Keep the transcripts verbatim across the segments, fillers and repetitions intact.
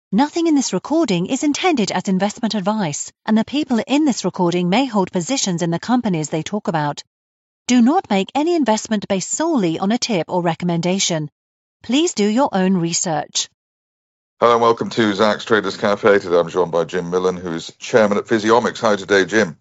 Nothing in this recording is intended as investment advice, and the people in this recording may hold positions in the companies they talk about. Do not make any investment based solely on a tip or recommendation. Please do your own research. Hello and welcome to Zach's Traders Cafe. Today I'm joined by Jim Millen, who is chairman at Physiomix. Hi today, Jim.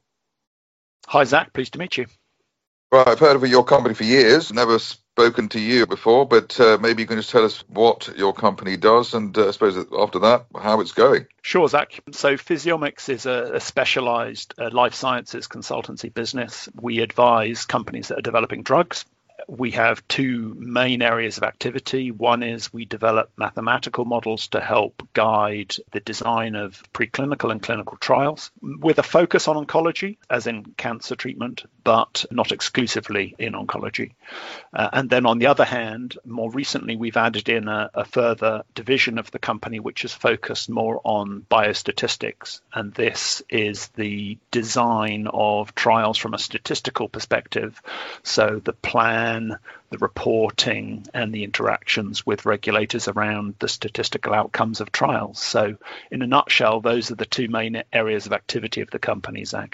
Hi, Zach. Pleased to meet you. Right, I've heard of your company for years, never spoken to you before, but uh, maybe you can just tell us what your company does and uh, I suppose after that, how it's going. Sure, Zach. So Physiomix is a, a specialized uh, life sciences consultancy business. We advise companies that are developing drugs. We have two main areas of activity. One is we develop mathematical models to help guide the design of preclinical and clinical trials with a focus on oncology, as in cancer treatment, but not exclusively in oncology. Uh, and then on the other hand, more recently, we've added in a, a further division of the company, which is focused more on biostatistics. And this is the design of trials from a statistical perspective. So the plan, the reporting and the interactions with regulators around the statistical outcomes of trials. So in a nutshell, those are the two main areas of activity of the company, Zach.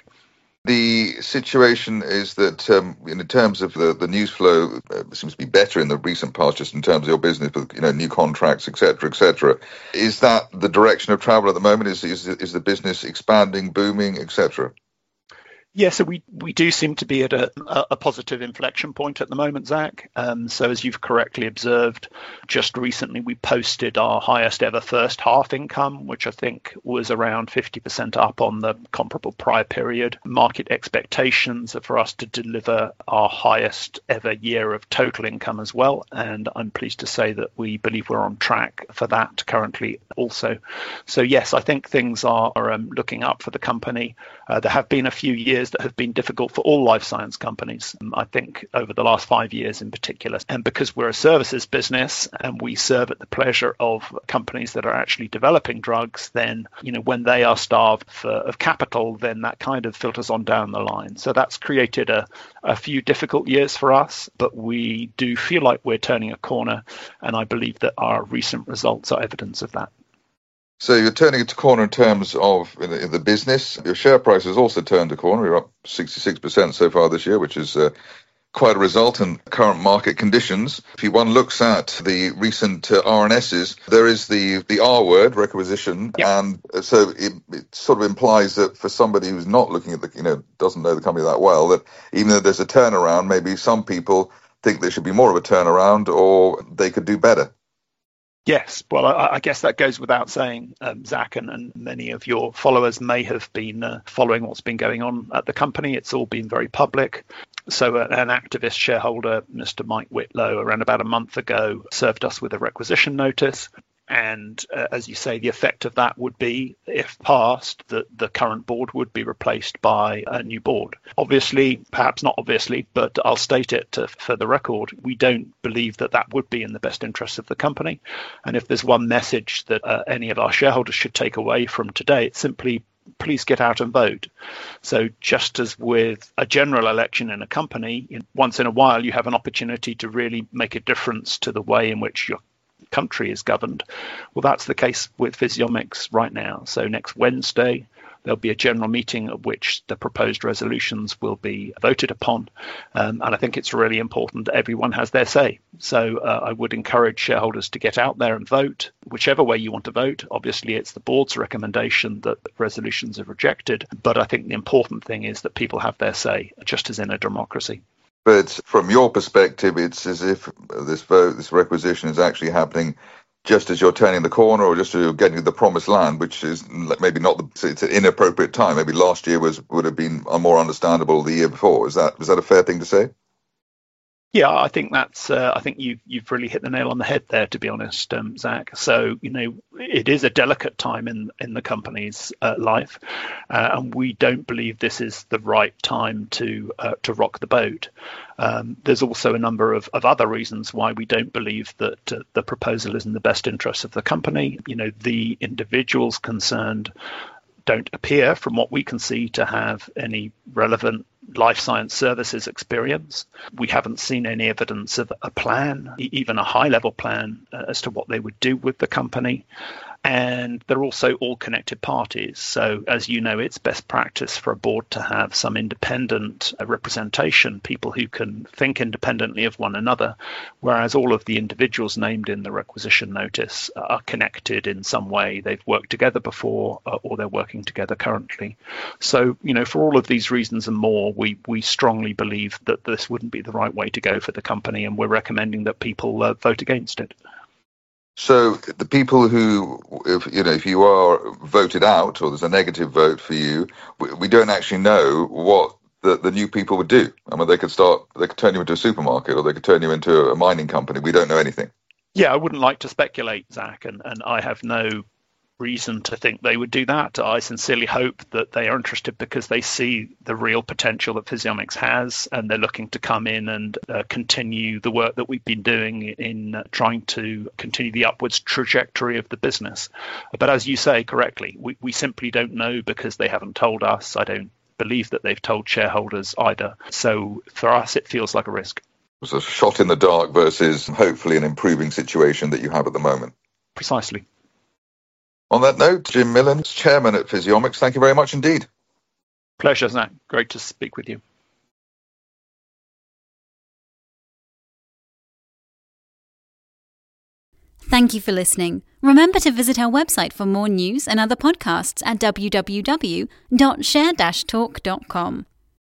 The situation is that um, in terms of the, the news flow, uh, seems to be better in the recent past, just in terms of your business with, you know, new contracts, et cetera, et cetera. Is that the direction of travel at the moment? Is, is, is the business expanding, booming, et cetera? Yeah, so we, we do seem to be at a, a positive inflection point at the moment, Zach. Um, so as you've correctly observed, just recently we posted our highest ever first half income, which I think was around fifty percent up on the comparable prior period. Market expectations are for us to deliver our highest ever year of total income as well. And I'm pleased to say that we believe we're on track for that currently also. So yes, I think things are, are um, looking up for the company. Uh, there have been a few years that have been difficult for all life science companies, um, I think over the last five years in particular. And because we're a services business and we serve at the pleasure of companies that are actually developing drugs, then, you know, when they are starved for, of capital, then that kind of filters on down the line. So that's created a, a few difficult years for us, but we do feel like we're turning a corner. And I believe that our recent results are evidence of that. So you're turning it a corner in terms of in the, in the business. Your share price has also turned a corner. You're up sixty-six percent so far this year, which is uh, quite a result in current market conditions. If one looks at the recent uh, R N Ss, there is the, the R word, requisition, Yep. and so it, it sort of implies that for somebody who's not looking at the, you know, doesn't know the company that well, that even though there's a turnaround, maybe some people think there should be more of a turnaround or they could do better. Yes, well, I, I guess that goes without saying, um, Zach, and, and many of your followers may have been uh, following what's been going on at the company. It's all been very public. So uh, an activist shareholder, Mister Mike Whitlow, around about a month ago, served us with a requisition notice. And uh, as you say, the effect of that would be, if passed, that the current board would be replaced by a new board. Obviously, perhaps not obviously, but I'll state it to, for the record, we don't believe that that would be in the best interests of the company. And if there's one message that uh, any of our shareholders should take away from today, it's simply please get out and vote. So just as with a general election in a company, once in a while you have an opportunity to really make a difference to the way in which your country is governed. Well, that's the case with Physiomix right now. So next Wednesday, there'll be a general meeting at which the proposed resolutions will be voted upon. Um, and I think it's really important that everyone has their say. So uh, I would encourage shareholders to get out there and vote, whichever way you want to vote. Obviously, it's the board's recommendation that resolutions are rejected. But I think the important thing is that people have their say, just as in a democracy. But from your perspective, it's as if this vote, this requisition is actually happening just as you're turning the corner or just as you're getting to the promised land, which is maybe not the, it's an inappropriate time. Maybe last year was would have been more understandable the year before. Is that is that a fair thing to say? Yeah, I think that's. Uh, I think you you've really hit the nail on the head there, to be honest, um, Zach. So you know, it is a delicate time in in the company's uh, life, uh, and we don't believe this is the right time to uh, to rock the boat. Um, there's also a number of, of other reasons why we don't believe that uh, the proposal is in the best interest of the company. You know, the individuals concerned don't appear, from what we can see, to have any relevant life science services experience. We haven't seen any evidence of a plan, even a high level plan, uh, as to what they would do with the company. And they're also all connected parties. So, as you know, it's best practice for a board to have some independent representation, people who can think independently of one another, whereas all of the individuals named in the requisition notice are connected in some way. They've worked together before, uh, or they're working together currently. So, you know, for all of these reasons and more, we, we strongly believe that this wouldn't be the right way to go for the company, and we're recommending that people uh, vote against it. So the people who, if you know, if you are voted out or there's a negative vote for you, we, we don't actually know what the, the new people would do. I mean, they could start, they could turn you into a supermarket, or they could turn you into a mining company. We don't know anything. Yeah, I wouldn't like to speculate, Zach, and, and I have no reason to think they would do that. I sincerely hope that they are interested because they see the real potential that Physiomyx has, and they're looking to come in and uh, continue the work that we've been doing in uh, trying to continue the upwards trajectory of the business. But as you say correctly, we, we simply don't know because they haven't told us. I don't believe that they've told shareholders either. So for us, it feels like a risk. It's a shot in the dark versus hopefully an improving situation that you have at the moment. Precisely. On that note, Jim Millen, Chairman at Physiomyx, thank you very much indeed. Pleasure, Zach. Great to speak with you. Thank you for listening. Remember to visit our website for more news and other podcasts at w w w dot share dash talk dot com.